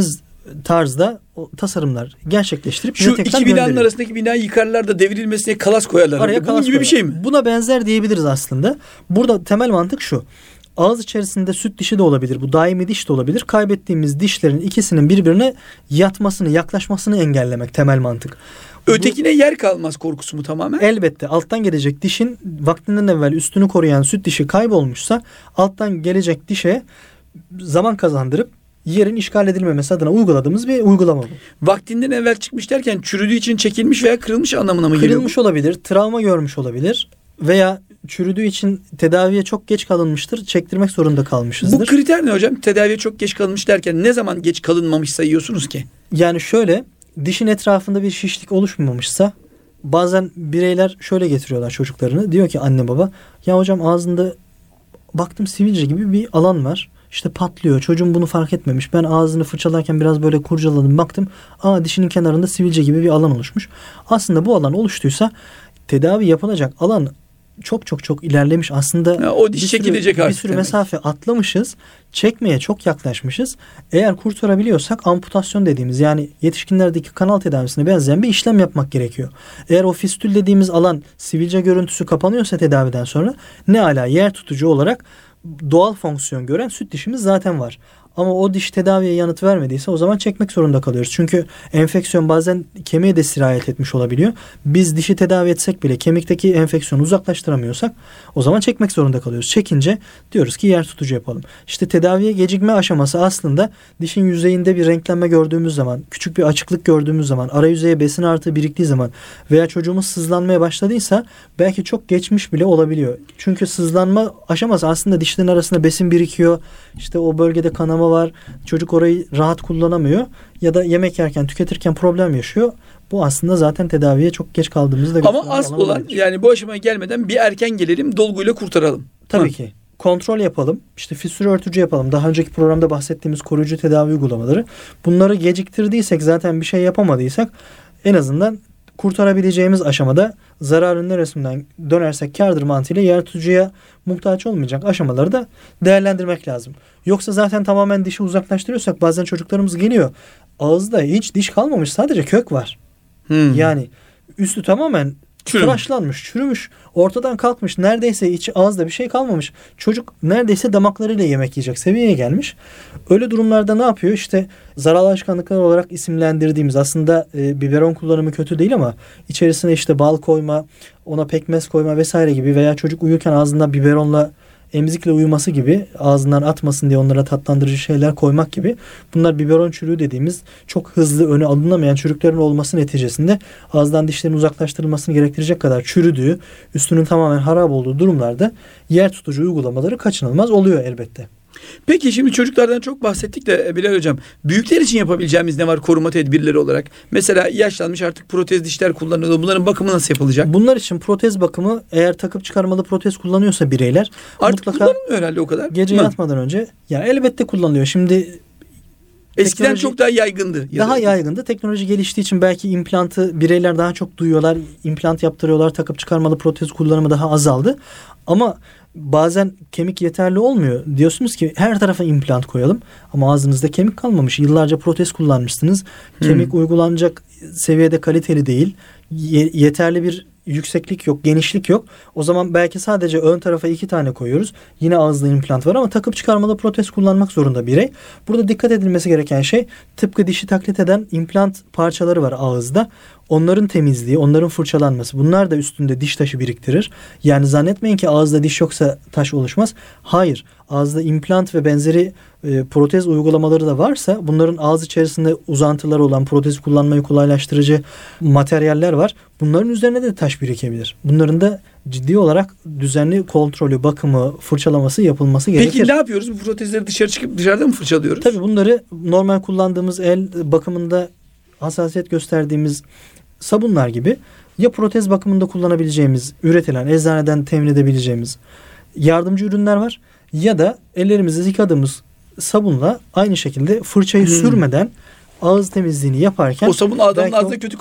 tarzda o tasarımlar gerçekleştirip şu iki binanın arasındaki binayı yıkarlar da devrilmesine kalas koyarlar. Araya Bunun kalas gibi koyarlar. bir şey mi? Buna benzer diyebiliriz aslında. Burada temel mantık şu. Ağız içerisinde süt dişi de olabilir. Bu daimi diş de olabilir. Kaybettiğimiz dişlerin ikisinin birbirine yatmasını, yaklaşmasını engellemek temel mantık. Ötekine yer kalmaz korkusu mu tamamen? Elbette alttan gelecek dişin vaktinden evvel üstünü koruyan süt dişi kaybolmuşsa alttan gelecek dişe zaman kazandırıp yerin işgal edilmemesi adına uyguladığımız bir uygulama bu. Vaktinden evvel çıkmış derken çürüdüğü için çekilmiş veya kırılmış anlamına mı geliyor? Kırılmış olabilir, travma görmüş olabilir veya çürüdüğü için tedaviye çok geç kalınmıştır. Çektirmek zorunda kalmışızdır. Bu kriter ne hocam? Tedaviye çok geç kalınmış derken ne zaman geç kalınmamış sayıyorsunuz ki? Yani şöyle, dişin etrafında bir şişlik oluşmamışsa bazen bireyler şöyle getiriyorlar çocuklarını. Diyor ki anne baba, ya hocam ağzında baktım sivilce gibi bir alan var. İşte patlıyor. Çocuğum bunu fark etmemiş. Ben ağzını fırçalarken biraz böyle kurcaladım. Baktım, aa dişinin kenarında sivilce gibi bir alan oluşmuş. Aslında bu alan oluştuysa tedavi yapılacak alan çok çok çok ilerlemiş. Aslında ya, o diş çekilecek bir artık. sürü demek. mesafe atlamışız. Çekmeye çok yaklaşmışız. Eğer kurtarabiliyorsak amputasyon dediğimiz, yani yetişkinlerdeki kanal tedavisine benzeyen bir işlem yapmak gerekiyor. Eğer o fistül dediğimiz alan sivilce görüntüsü kapanıyorsa tedaviden sonra ne ala yer tutucu olarak doğal fonksiyon gören süt dişimiz zaten var. Ama o diş tedaviye yanıt vermediyse o zaman çekmek zorunda kalıyoruz. Çünkü enfeksiyon bazen kemiğe de sirayet etmiş olabiliyor. Biz dişi tedavi etsek bile kemikteki enfeksiyonu uzaklaştıramıyorsak o zaman çekmek zorunda kalıyoruz. Çekince diyoruz ki yer tutucu yapalım. İşte tedaviye gecikme aşaması aslında dişin yüzeyinde bir renklenme gördüğümüz zaman, küçük bir açıklık gördüğümüz zaman, ara yüzeye besin artığı biriktiği zaman veya çocuğumuz sızlanmaya başladıysa belki çok geçmiş bile olabiliyor. Çünkü sızlanma aşaması aslında dişlerin arasında besin birikiyor. İşte o bölgede kanama var. Çocuk orayı rahat kullanamıyor ya da yemek yerken, tüketirken problem yaşıyor. Bu aslında zaten tedaviye çok geç kaldığımızda ama asıl olan yani bu aşamaya gelmeden bir erken gelelim, dolguyla kurtaralım. Tabii Hı. ki. Kontrol yapalım. İşte fistül örtücü yapalım. Daha önceki programda bahsettiğimiz koruyucu tedavi uygulamaları. Bunları geciktirdiysek, zaten bir şey yapamadıysak en azından kurtarabileceğimiz aşamada zararın neresinden dönersek kârdır mantığıyla yer tutucuya muhtaç olmayacak aşamaları da değerlendirmek lazım. Yoksa zaten tamamen dişi uzaklaştırıyorsak bazen çocuklarımız geliyor. Ağızda hiç diş kalmamış, sadece kök var. Hmm. Yani üstü tamamen tıraşlanmış, çürümüş, ortadan kalkmış. Neredeyse hiç ağızda bir şey kalmamış. Çocuk neredeyse damaklarıyla yemek yiyecek seviyeye gelmiş. Öyle durumlarda ne yapıyor? İşte zararlı alışkanlıklar olarak isimlendirdiğimiz, aslında e, biberon kullanımı kötü değil ama içerisine işte bal koyma, ona pekmez koyma vesaire gibi veya çocuk uyurken ağzında biberonla emzikle uyuması gibi, ağzından atmasın diye onlara tatlandırıcı şeyler koymak gibi, bunlar biberon çürüğü dediğimiz çok hızlı öne alınamayan çürüklerin olması neticesinde ağızdan dişlerin uzaklaştırılmasını gerektirecek kadar çürüdüğü, üstünün tamamen harap olduğu durumlarda yer tutucu uygulamaları kaçınılmaz oluyor elbette. Peki şimdi çocuklardan çok bahsettik de Bilal Hocam, büyükler için yapabileceğimiz ne var koruma tedbirleri olarak? Mesela yaşlanmış, artık protez dişler kullanılıyor. Bunların bakımı nasıl yapılacak? Bunlar için protez bakımı, eğer takıp çıkarmalı protez kullanıyorsa bireyler artık mutlaka kullanılmıyor herhalde o kadar. Gece Hı. yatmadan önce, ya elbette kullanılıyor. Şimdi eskiden teknoloji çok daha yaygındı. Daha da. yaygındı. Teknoloji geliştiği için belki implantı bireyler daha çok duyuyorlar. İmplant yaptırıyorlar. Takıp çıkarmalı protez kullanımı daha azaldı. Ama bazen kemik yeterli olmuyor. Diyorsunuz ki her tarafa implant koyalım. Ama ağzınızda kemik kalmamış. Yıllarca protez kullanmışsınız. Kemik hmm. uygulanacak seviyede kaliteli değil. Ye- yeterli bir yükseklik yok, genişlik yok. O zaman belki sadece ön tarafa iki tane koyuyoruz. Yine ağızda implant var ama takıp çıkarmalı protez kullanmak zorunda birey. Burada dikkat edilmesi gereken şey, tıpkı dişi taklit eden implant parçaları var ağızda. Onların temizliği, onların fırçalanması. Bunlar da üstünde diş taşı biriktirir. Yani zannetmeyin ki ağızda diş yoksa taş oluşmaz. Hayır. Ağızda implant ve benzeri e, protez uygulamaları da varsa, bunların ağız içerisinde uzantıları olan, protezi kullanmayı kolaylaştırıcı materyaller var. Bunların üzerine de taş birikebilir. Bunların da ciddi olarak düzenli kontrolü, bakımı, fırçalaması yapılması gerekir. Peki ne yapıyoruz? Bu protezleri dışarı çıkıp dışarıda mı fırçalıyoruz? Tabii bunları normal kullandığımız el bakımında hassasiyet gösterdiğimiz sabunlar gibi, ya protez bakımında kullanabileceğimiz, üretilen, eczaneden temin edebileceğimiz yardımcı ürünler var, ya da ellerimizi yıkadığımız sabunla aynı şekilde fırçayı hmm. sürmeden ağız temizliğini yaparken, o sabun adamın ağzında kötü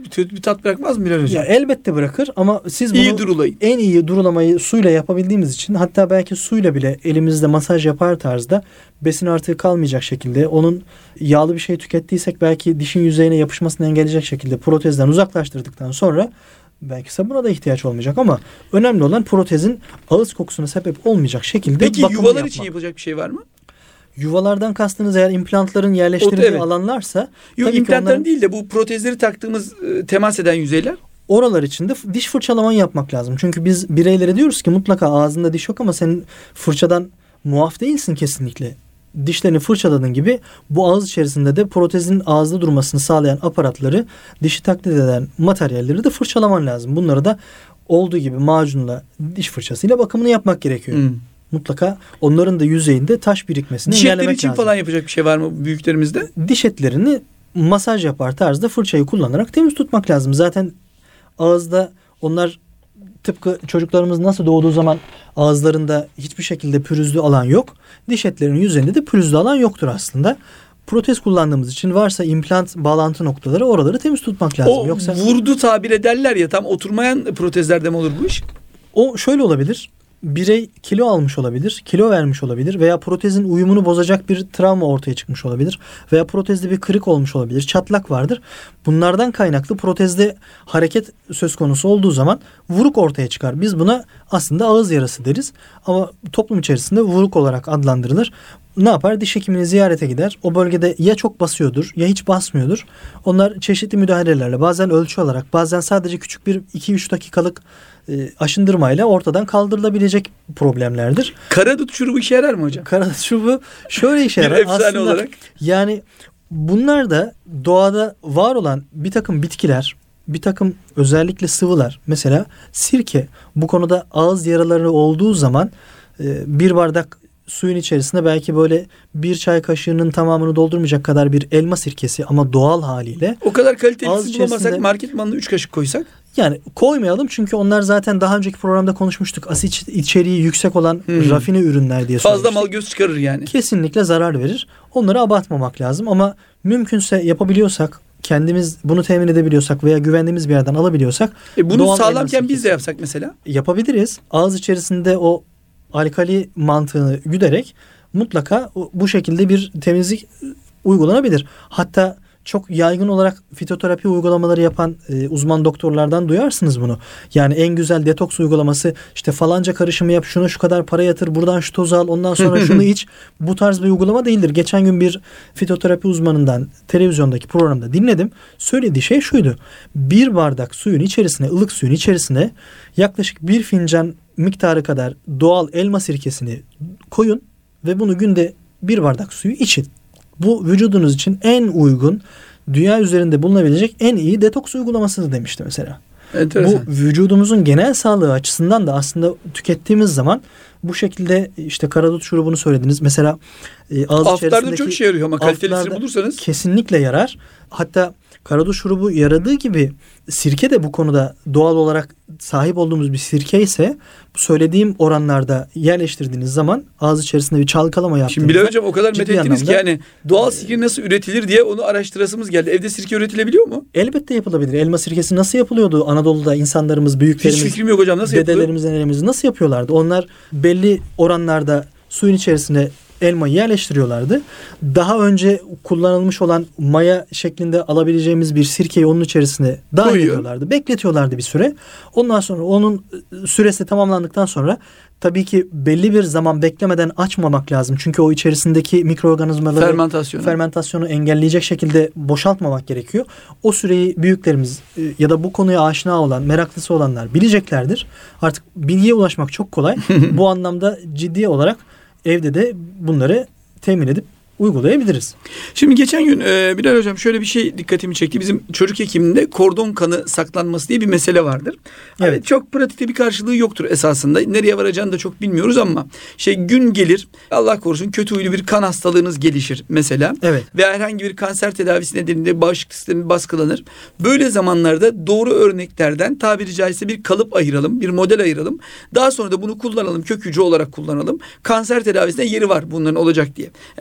kötü bir tat bırakmaz mı Bilal Hocam? Ya elbette bırakır ama siz bunu İyi durulayın. en iyi durulamayı suyla yapabildiğimiz için, hatta belki suyla bile elimizde masaj yapar tarzda, besin artığı kalmayacak şekilde, onun yağlı bir şey tükettiysek belki dişin yüzeyine yapışmasını engelleyecek şekilde protezden uzaklaştırdıktan sonra belki sabuna da ihtiyaç olmayacak ama önemli olan protezin ağız kokusuna sebep olmayacak şekilde Peki bakımını yuvalar yapmak. için yapılacak bir şey var mı? Yuvalardan kastınız eğer implantların yerleştirildiği Evet. alanlarsa, Yok, tabii ki implantların onların, değil de bu protezleri taktığımız e, temas eden yüzeyler. oralar için de diş fırçalaman yapmak lazım. Çünkü biz bireylere diyoruz ki mutlaka ağzında diş yok ama senin fırçadan muaf değilsin kesinlikle. Dişlerini fırçaladığın gibi bu ağız içerisinde de protezin ağızda durmasını sağlayan aparatları, dişi taklit eden materyalleri de fırçalaman lazım. Bunları da olduğu gibi macunla, diş fırçasıyla bakımını yapmak gerekiyor. Hmm. Mutlaka onların da yüzeyinde taş birikmesini Diş etleri engellemek için lazım. falan yapacak bir şey var mı büyüklerimizde? Diş etlerini masaj yapar tarzda fırçayı kullanarak temiz tutmak lazım. Zaten ağızda onlar, tıpkı çocuklarımız nasıl doğduğu zaman ağızlarında hiçbir şekilde pürüzlü alan yok. Diş etlerinin yüzeyinde de pürüzlü alan yoktur aslında. Protez kullandığımız için varsa implant bağlantı noktaları, oraları temiz tutmak lazım. O Yoksa vurdu tabir ederler ya, tam oturmayan protezlerde mi olur bu iş? o şöyle olabilir. Birey kilo almış olabilir, kilo vermiş olabilir veya protezin uyumunu bozacak bir travma ortaya çıkmış olabilir veya protezde bir kırık olmuş olabilir, çatlak vardır. Bunlardan kaynaklı protezde hareket söz konusu olduğu zaman vuruk ortaya çıkar. Biz buna aslında ağız yarası deriz ama toplum içerisinde vuruk olarak adlandırılır. Ne yapar? Diş hekimini ziyarete gider. O bölgede ya çok basıyordur ya hiç basmıyordur. Onlar çeşitli müdahalelerle, bazen ölçü olarak, bazen sadece küçük bir iki üç dakikalık e, aşındırmayla ortadan kaldırılabilecek problemlerdir. Karadut şurubu işe yarar mı hocam? Karadut şurubu şöyle işe Bir yarar. efsane Aslında, olarak. yani bunlar da doğada var olan bir takım bitkiler, bir takım özellikle sıvılar. Mesela sirke, bu konuda ağız yaraları olduğu zaman e, bir bardak suyun içerisine belki böyle bir çay kaşığının tamamını doldurmayacak kadar bir elma sirkesi ama doğal haliyle. O kadar Ağız kalitelisini içerisinde- bulamasak market malını üç kaşık koysak. Yani koymayalım çünkü onlar zaten daha önceki programda konuşmuştuk. Asit içeriği yüksek olan Hmm. rafine ürünler diye Fazla söylemiştik. mal göz çıkarır yani. Kesinlikle zarar verir. Onları abartmamak lazım ama mümkünse yapabiliyorsak, kendimiz bunu temin edebiliyorsak veya güvendiğimiz bir yerden alabiliyorsak E bunu doğal elma sağlamken biz de sirkesi yapsak mesela. yapabiliriz. Ağız içerisinde o alkali mantığını güderek mutlaka bu şekilde bir temizlik uygulanabilir. Hatta çok yaygın olarak fitoterapi uygulamaları yapan e, uzman doktorlardan duyarsınız bunu. Yani en güzel detoks uygulaması işte falanca karışımı yap, şunu şu kadar para yatır, buradan şu tozu al, ondan sonra şunu iç. Bu tarz bir uygulama değildir. Geçen gün bir fitoterapi uzmanından televizyondaki programda dinledim. Söylediği şey şuydu. Bir bardak suyun içerisine, ılık suyun içerisine yaklaşık bir fincan miktarı kadar doğal elma sirkesini koyun ve bunu günde bir bardak suyu için. Bu vücudunuz için en uygun, dünya üzerinde bulunabilecek en iyi detoks uygulamasıdır demişti mesela. Enteresan. Bu vücudumuzun genel sağlığı açısından da aslında tükettiğimiz zaman bu şekilde, işte karadut şurubunu söylediniz. Mesela e, ağız Aflarda içerisindeki çok işe yarıyor ama kalitelisini aflarda bulursanız. kesinlikle yarar. Hatta karadut şurubu yaradığı gibi sirke de bu konuda doğal olarak sahip olduğumuz bir sirke ise bu söylediğim oranlarda yerleştirdiğiniz zaman ağız içerisinde bir çalkalama yaptığınızda. Şimdi Bilal Hocam o kadar ciddi methettiniz ki anlamda- yani doğal sirke nasıl üretilir diye onu araştırasımız geldi. Evde sirke üretilebiliyor mu? Elbette yapılabilir. Elma sirkesi nasıl yapılıyordu? Anadolu'da insanlarımız, Hiç büyüklerimiz, fikrim yok hocam, nasıl yapılıyor? dedelerimiz, nelerimiz nasıl yapıyorlardı? Onlar belli oranlarda suyun içerisine elmayı yerleştiriyorlardı. Daha önce kullanılmış olan maya şeklinde alabileceğimiz bir sirkeyi onun içerisine dahil Koyuyor. ediyorlardı. Bekletiyorlardı bir süre. Ondan sonra onun süresi tamamlandıktan sonra tabii ki belli bir zaman beklemeden açmamak lazım. Çünkü o içerisindeki mikroorganizmaları Fermentasyonu. fermentasyonu engelleyecek şekilde boşaltmamak gerekiyor. O süreyi büyüklerimiz e, ya da bu konuya aşina olan, meraklısı olanlar bileceklerdir. Artık bilgiye ulaşmak çok kolay. Bu anlamda ciddi olarak evde de bunları temin edip uygulayabiliriz. Şimdi geçen gün e, Bilal Hocam şöyle bir şey dikkatimi çekti. Bizim çocuk hekiminde kordon kanı saklanması diye bir mesele vardır. Evet. Evet. Çok pratikte bir karşılığı yoktur esasında. Nereye varacağını da çok bilmiyoruz ama şey gün gelir, Allah korusun kötü huylu bir kan hastalığınız gelişir mesela. Evet. Veya herhangi bir kanser tedavisi nedeniyle bağışıklık sistemi baskılanır. Böyle zamanlarda doğru örneklerden tabiri caizse bir kalıp ayıralım, bir model ayıralım. Daha sonra da bunu kullanalım, kök hücre olarak kullanalım. Kanser tedavisine yeri var bunların olacak diye. E, maalesef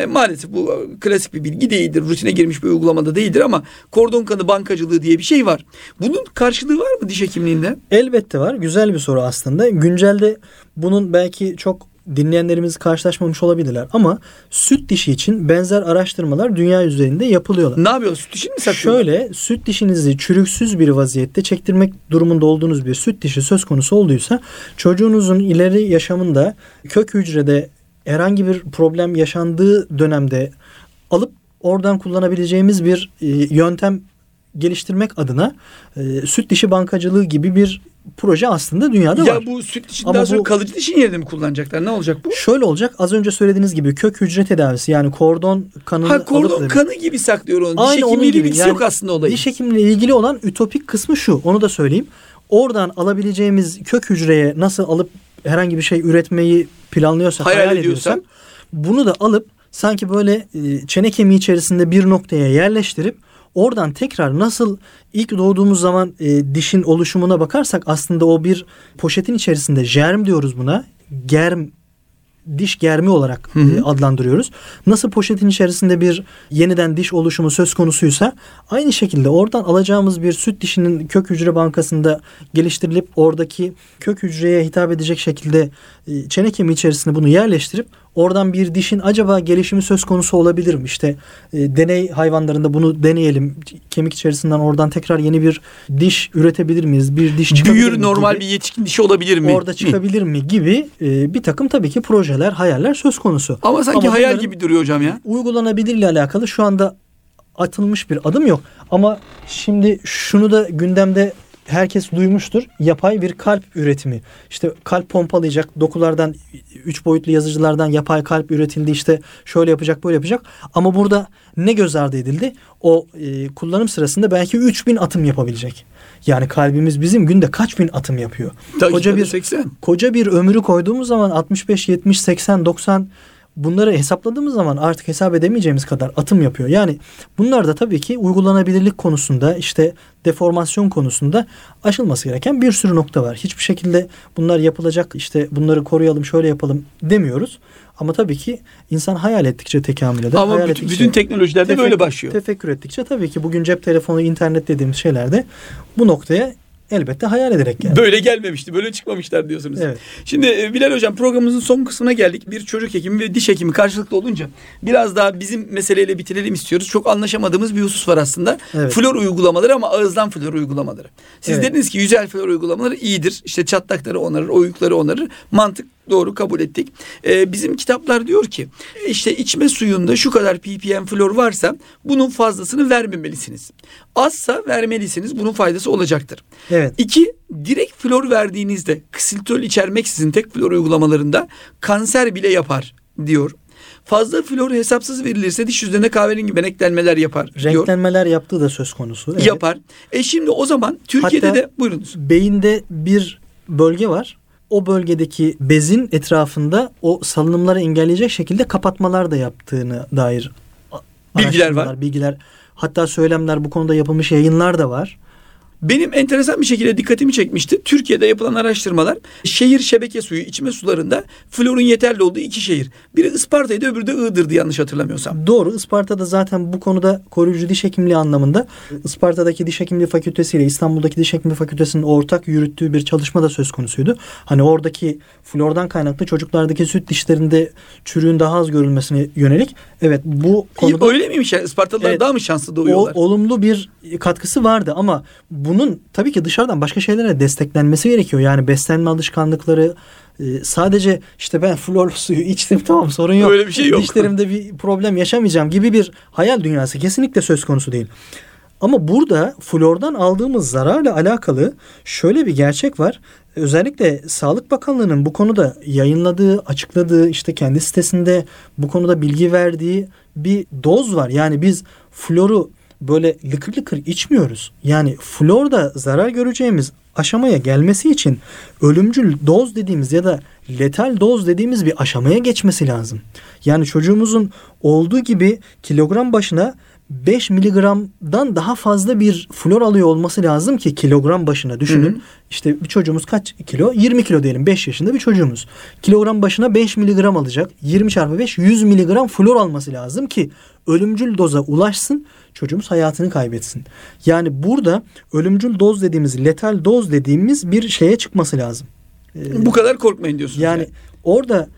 maalesef bu klasik bir bilgi değildir. Rutine girmiş bir uygulamada değildir ama kordon kanı bankacılığı diye bir şey var. Bunun karşılığı var mı diş hekimliğinde? Elbette var. Güzel bir soru aslında. Güncelde bunun belki çok dinleyenlerimiz karşılaşmamış olabilirler ama süt dişi için benzer araştırmalar dünya üzerinde yapılıyorlar. Ne yapıyor? Süt dişini mi saklıyorlar? Şöyle, süt dişinizi çürüksüz bir vaziyette çektirmek durumunda olduğunuz bir süt dişi söz konusu olduysa çocuğunuzun ileri yaşamında kök hücrede herhangi bir problem yaşandığı dönemde alıp oradan kullanabileceğimiz bir e, yöntem geliştirmek adına e, süt dişi bankacılığı gibi bir proje aslında dünyada ya var. Ya bu süt dişinden sonra bu, kalıcı dişin yerine mi kullanacaklar? Ne olacak bu? Şöyle olacak. Az önce söylediğiniz gibi kök hücre tedavisi yani kordon kanını Ha kordon alıp, kanı gibi saklıyor onu. Aynı Diş hekimliğiyle ilgisi yani, yok aslında olayı. Diş hekimliğiyle ilgili olan ütopik kısmı şu. Onu da söyleyeyim. Oradan alabileceğimiz kök hücreye nasıl alıp herhangi bir şey üretmeyi planlıyorsak, hayal, hayal ediyorsak bunu da alıp sanki böyle çene kemiği içerisinde bir noktaya yerleştirip oradan tekrar nasıl ilk doğduğumuz zaman e, dişin oluşumuna bakarsak aslında o bir poşetin içerisinde germ diyoruz buna. Germ, diş germi olarak hı hı. E, adlandırıyoruz. Nasıl poşetin içerisinde bir yeniden diş oluşumu söz konusuysa aynı şekilde oradan alacağımız bir süt dişinin kök hücre bankasında geliştirilip oradaki kök hücreye hitap edecek şekilde e, çene kemiği içerisinde bunu yerleştirip oradan bir dişin acaba gelişimi söz konusu olabilir mi? İşte e, deney hayvanlarında bunu deneyelim. Kemik içerisinden oradan tekrar yeni bir diş üretebilir miyiz? Bir diş çıkabilir Büyür mi? normal gibi. Bir yetişkin dişi olabilir mi? Orada çıkabilir mi? mi gibi e, bir takım tabii ki projeler, hayaller söz konusu. Ama sanki Ama hayal gibi duruyor hocam ya. Uygulanabilirle alakalı şu anda atılmış bir adım yok. Ama şimdi şunu da gündemde herkes duymuştur. Yapay bir kalp üretimi. İşte kalp pompalayacak. Dokulardan, üç boyutlu yazıcılardan yapay kalp üretildi. İşte şöyle yapacak, böyle yapacak. Ama burada ne göz ardı edildi? O e, kullanım sırasında belki üç bin atım yapabilecek. Yani kalbimiz bizim günde kaç bin atım yapıyor? Tabii koca bir seksen. Koca bir ömrü koyduğumuz zaman altmış beş, yetmiş, seksen, doksan bunları hesapladığımız zaman artık hesap edemeyeceğimiz kadar atım yapıyor. Yani bunlar da tabii ki uygulanabilirlik konusunda, işte deformasyon konusunda aşılması gereken bir sürü nokta var. Hiçbir şekilde bunlar yapılacak, işte bunları koruyalım, şöyle yapalım demiyoruz. Ama tabii ki insan hayal ettikçe tekamül eder. Ama hayal bütün, ettikçe, bütün teknolojilerde tefekkür, böyle başlıyor. Tefekkür ettikçe tabii ki bugün cep telefonu, internet dediğimiz şeylerde bu noktaya elbette hayal ederek geldi. Böyle gelmemişti, böyle çıkmamışlar diyorsunuz. Evet. Şimdi Bilal Hocam, programımızın son kısmına geldik. Bir çocuk hekimi ve diş hekimi karşılıklı olunca biraz daha bizim meseleyle bitirelim istiyoruz. Çok anlaşamadığımız bir husus var aslında. Evet. Flor uygulamaları ama ağızdan flor uygulamaları. Siz evet. dediniz ki yüzey flor uygulamaları iyidir. İşte çatlakları onarır, oyukları onarır. Mantık doğru, kabul ettik. Ee, bizim kitaplar diyor ki işte içme suyunda şu kadar ppm flor varsa bunun fazlasını vermemelisiniz. Azsa vermelisiniz. Bunun faydası olacaktır. Evet. İki, direkt flor verdiğinizde ksilitol içermeksizin tek flor uygulamalarında kanser bile yapar diyor. Fazla flor hesapsız verilirse diş yüzeyine kahverengi beneklenmeler yapar diyor. Renklenmeler yaptığı da söz konusu. Evet. Yapar. E şimdi o zaman Türkiye'de Hatta de buyurunuz. Beyinde bir bölge var. O bölgedeki bezin etrafında o salınımları engelleyecek şekilde kapatmalar da yaptığını dair bilgiler var. Bilgiler, hatta söylemler, bu konuda yapılmış yayınlar da var. Benim enteresan bir şekilde dikkatimi çekmişti. Türkiye'de yapılan araştırmalar şehir şebeke suyu içme sularında florun yeterli olduğu iki şehir. Biri Isparta'ydı, öbürü de Iğdır'dı yanlış hatırlamıyorsam. Doğru. Isparta'da zaten bu konuda koruyucu diş hekimliği anlamında Isparta'daki diş hekimliği fakültesi ile İstanbul'daki diş hekimliği fakültesinin ortak yürüttüğü bir çalışma da söz konusuydu. Hani oradaki flordan kaynaklı çocuklardaki süt dişlerinde çürüğün daha az görülmesine yönelik. Evet, bu konuda öyle miymiş yani? Ispartalılar evet, daha mı şanslı doğuyorlar? O, olumlu bir katkısı vardı ama bunun tabii ki dışarıdan başka şeylere desteklenmesi gerekiyor. Yani beslenme alışkanlıkları, sadece işte ben flor suyu içtim, tamam, sorun yok. Öyle bir şey yok. Dişlerimde bir problem yaşamayacağım gibi bir hayal dünyası kesinlikle söz konusu değil. Ama burada flordan aldığımız zararla alakalı şöyle bir gerçek var. Özellikle Sağlık Bakanlığı'nın bu konuda yayınladığı, açıkladığı, işte kendi sitesinde bu konuda bilgi verdiği bir doz var. Yani biz floru böyle lıkır lıkır içmiyoruz. Yani florda zarar göreceğimiz aşamaya gelmesi için ölümcül doz dediğimiz ya da letal doz dediğimiz bir aşamaya geçmesi lazım. Yani çocuğumuzun olduğu gibi kilogram başına beş miligramdan daha fazla bir flor alıyor olması lazım ki kilogram başına düşünün. Hı hı. İşte bir çocuğumuz kaç kilo? yirmi kilo diyelim, beş yaşında bir çocuğumuz. Kilogram başına beş miligram alacak. yirmi çarpı beş yüz miligram flor alması lazım ki ölümcül doza ulaşsın, çocuğumuz hayatını kaybetsin. Yani burada ölümcül doz dediğimiz, letal doz dediğimiz bir şeye çıkması lazım. Ee, Bu kadar korkmayın diyorsunuz. Yani, yani orada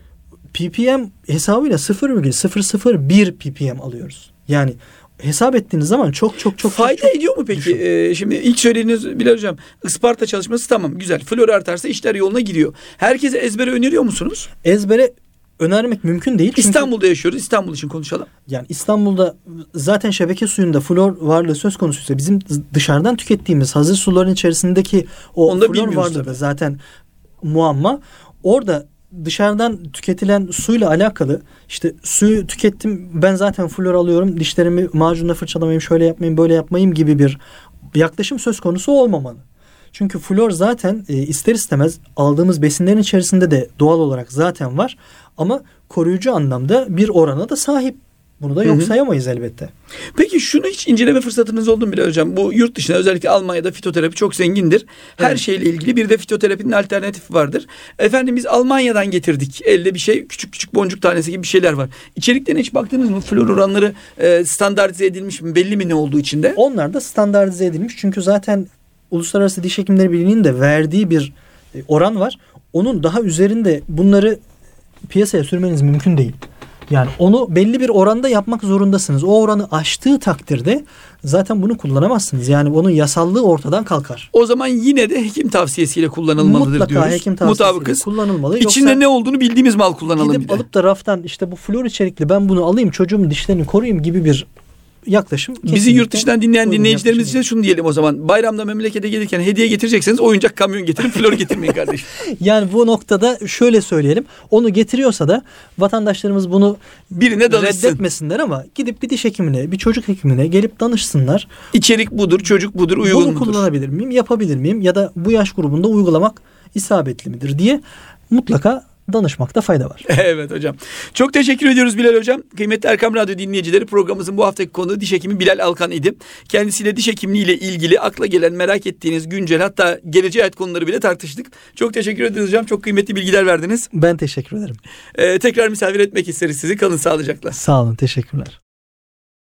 ppm hesabıyla sıfır virgül sıfır sıfır bir ppm alıyoruz. Yani hesap ettiğiniz zaman çok çok çok fayda çok, ediyor mu peki? Ee, şimdi ilk söylediğiniz Bilal Hocam, Isparta çalışması tamam, güzel. Flor artarsa işler yoluna giriyor. Herkese ezbere öneriyor musunuz? Ezbere önermek mümkün değil. Çünkü İstanbul'da yaşıyoruz. İstanbul için konuşalım. Yani İstanbul'da zaten şebeke suyunda flor varlığı söz konusuysa bizim dışarıdan tükettiğimiz hazır suların içerisindeki o flor varlığı da zaten muamma. Orada dışarıdan tüketilen suyla alakalı, işte suyu tükettim ben zaten flor alıyorum, dişlerimi macunla fırçalamayayım, şöyle yapmayayım, böyle yapmayayım gibi bir yaklaşım söz konusu olmamalı. Çünkü flor zaten e, ister istemez aldığımız besinlerin içerisinde de doğal olarak zaten var ama koruyucu anlamda bir orana da sahip. Bunu da yok hı hı. sayamayız elbette. Peki şunu hiç inceleme fırsatınız oldu mu Bilal Hocam? Bu yurt dışında özellikle Almanya'da fitoterapi çok zengindir. Her evet. şeyle ilgili bir de fitoterapinin alternatifi vardır. Efendim biz Almanya'dan getirdik. Elde bir şey, küçük küçük boncuk tanesi gibi bir şeyler var. İçeriklerine hiç baktınız mı? Flor oranları e, standartize edilmiş mi? Belli mi ne olduğu içinde? Onlar da standartize edilmiş. Çünkü zaten Uluslararası Diş Hekimleri Birliği'nin de verdiği bir oran var. Onun daha üzerinde bunları piyasaya sürmeniz mümkün değil. Yani onu belli bir oranda yapmak zorundasınız. O oranı aştığı takdirde zaten bunu kullanamazsınız. Yani onun yasallığı ortadan kalkar. O zaman yine de hekim tavsiyesiyle kullanılmalıdır Mutlaka diyoruz. Mutlaka hekim tavsiyesiyle kullanılmalı. İçinde Yoksa ne olduğunu bildiğimiz mal kullanalım. Gidip alıp da raftan işte bu flor içerikli ben bunu alayım çocuğumun dişlerini koruyayım gibi bir yaklaşım. Bizi yurt dışından dinleyen dinleyicilerimiz için şunu diyelim o zaman. Bayramda memlekete gelirken hediye getirecekseniz oyuncak kamyon getirin, flor getirmeyin kardeşim. Yani bu noktada şöyle söyleyelim. Onu getiriyorsa da vatandaşlarımız bunu birine danışsın. Reddetmesinler ama gidip bir diş hekimine, bir çocuk hekimine gelip danışsınlar. İçerik budur, çocuk budur, uygun bunu mudur? Bunu kullanabilir miyim, yapabilir miyim ya da bu yaş grubunda uygulamak isabetli midir diye mutlaka danışmakta fayda var. Evet hocam. Çok teşekkür ediyoruz Bilal Hocam. Kıymetli Erkam Radyo dinleyicileri, programımızın bu haftaki konuğu diş hekimi Bilal Alkan idi. Kendisiyle diş hekimliği ile ilgili akla gelen, merak ettiğiniz güncel, hatta geleceğe ait konuları bile tartıştık. Çok teşekkür ederiz hocam. Çok kıymetli bilgiler verdiniz. Ben teşekkür ederim. Ee, tekrar misafir etmek isteriz sizi. Kalın sağlıcakla. Sağ olun. Teşekkürler.